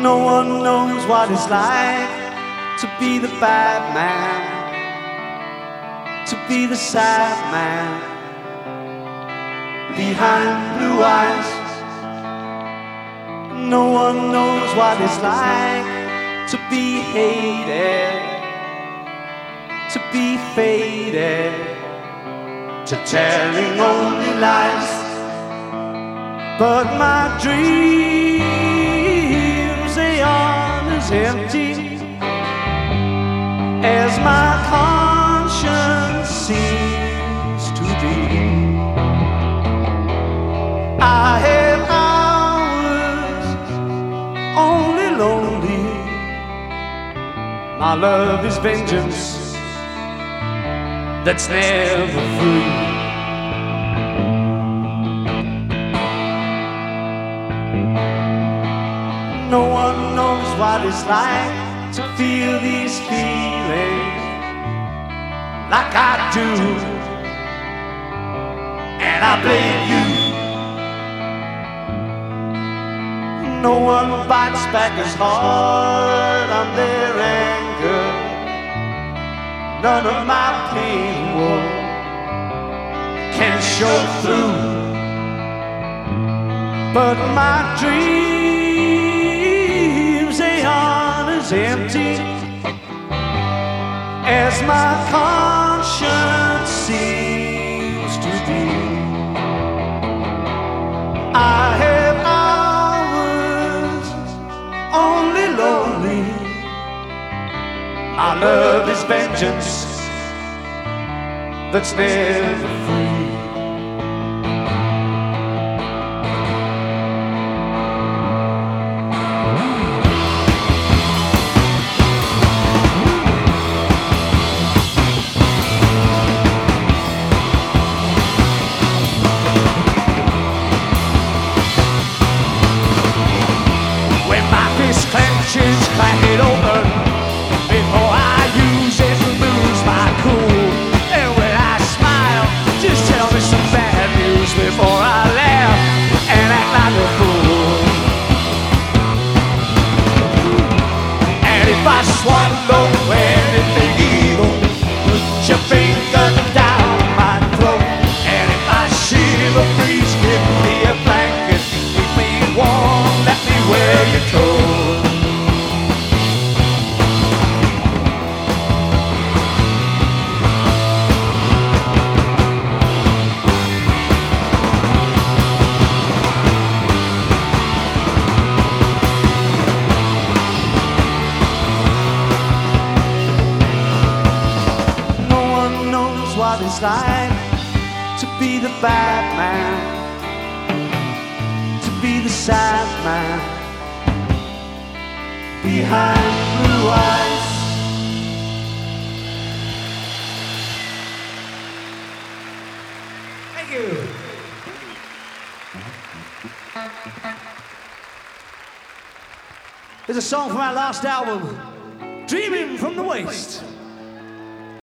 No one knows what it's like to be the bad man, to be the sad man behind blue eyes. No one knows what it's like to be hated, to be faded, to telling only lies. But my dreams, they aren't as empty as my conscience seems to be. I have hours only lonely. My love is vengeance that's never free. No one knows what it's like to feel these feelings like I do, and I blame you. No one bites back as hard on their anger. None of my pain can show through, but my dreams, they aren't as empty as my conscience seems to be. I have hours only lonely. My love is vengeance that's never free. When my fist clenches, crack it open before I use it and lose my cool. And when I smile, just tell me some bad news before I laugh and act like a fool. And if I swallow anything evil, put your finger down my throat. And if I shiver, please give me a blanket, keep me warm, let me wear your coat. What it's like to be the bad man, to be the sad man behind blue eyes. Thank you. There's a song from our last album, Dreaming from the Waste.